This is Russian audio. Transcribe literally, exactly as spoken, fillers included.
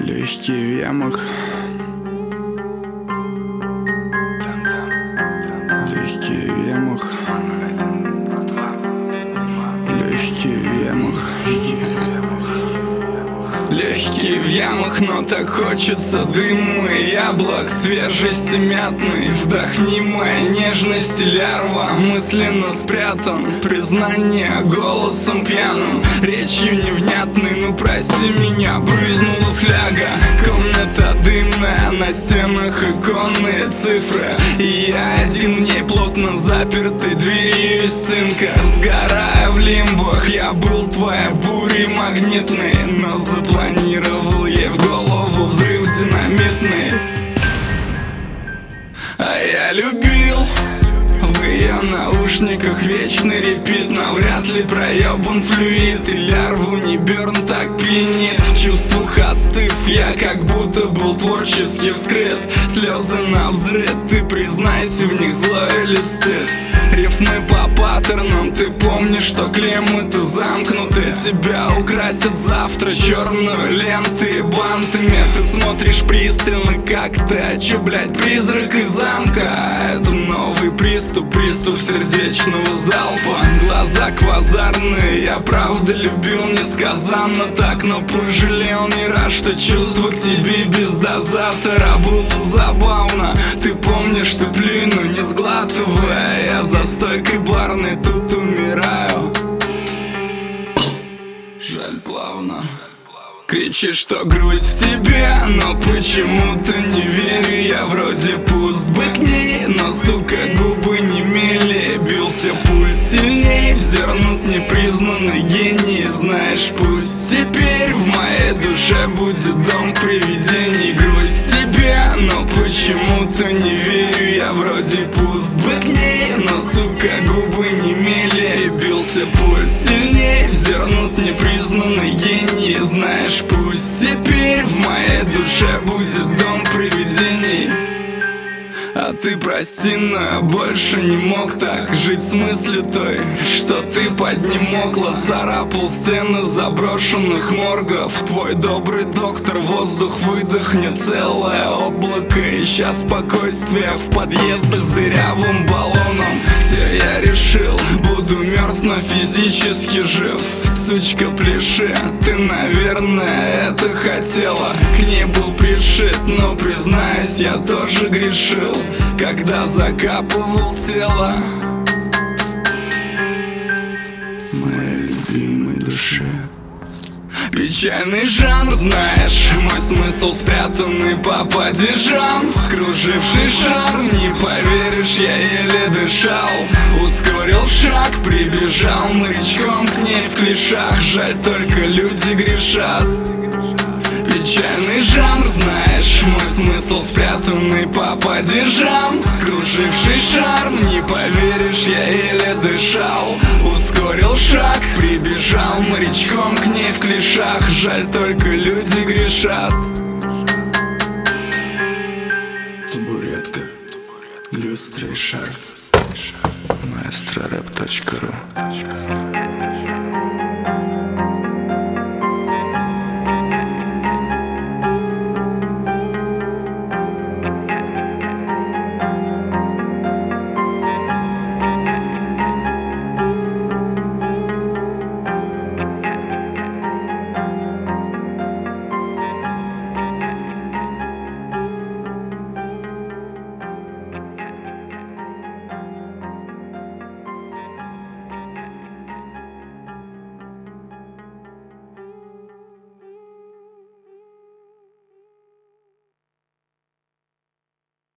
Легкий в ямах, легкий в ямах, легкий в ямах, легкий в ямах, но так хочется дыма и яблок, свежести мятной. Вдохни моя нежность, лярва мысленно спрятан. Признание голосом пьяным, речью невнятной. Ну прости меня, брызнула фляга. Комната дымная, на стенах иконные цифры, и я один в ней, плотно запертой дверью из цинка. Сгорая в лимбах, я был твоей бурей магнитной, но запланировал ей в голову взрыв динамитный. А я любил в ее наушниках вечный репит. Навряд ли проебан флюид, и лярву не Бёрн так пьянит. В чувствах остыв, я как будто был творчески вскрыт. Слезы на взрыв, ты признайся, в них зло или стыд. Рифмы по паттернам, ты помнишь, что клеммы-то замкнуты. Тебя украсят завтра черную лентой бантами. Ты смотришь пристально, как ты, а чё, блядь, призрак из замка? Это новый приступ, приступ сердечного залпа. Глаза квазарные, я правда любил несказанно так, но пожалел не раз, что чувство к тебе без дозатора было забавно. Ты помнишь, ты плюй, но не сглатывая, я за стойкой барной тут умираю. Жаль, плавно. Кричишь, что грусть в тебе, но почему-то не верю. Я вроде пуст бы к ней, но, сука, губы не мели. Бился пульс сильней, вздернут непризнанный гений. Знаешь, пусть теперь в моей душе будет дом привидений. Грусть в тебе, но почему-то не верю. Я вроде пуст бы к ней, но, сука, губы не мели. Бился пульс сильней, вздернут непризнанный гений. Знаешь, пусть теперь в моей душе будет дом привидений. А ты прости, но я больше не мог так жить с мыслью той, что ты под ним мокла. Царапал стены заброшенных моргов. Твой добрый доктор воздух выдохнет целое облако, ища спокойствия в подъездах с дырявым баллоном. Все, я решил, буду мертв, но физически жив. Сучка, пляши, ты, наверное, это хотела. К ней был пришит, но, признаюсь, я тоже грешил, когда закапывал тело моей любимой душе. Печальный жанр, знаешь, мой смысл спрятанный по падежам. Скруживший шар, не поверишь, я еле дышал. Ускорил шаг, прибежал морячком к ней в клишах. Жаль, только люди грешат. Печальный жанр, знаешь, мой смысл спрятанный по падежам. Скруживший шар, не поверишь, я еле дышал. Ускорил шаг, прибежал морячком к ней в клишах. Жаль, только люди грешат. Табуретка, люстра и шарф. Маэстро рэп точка ру.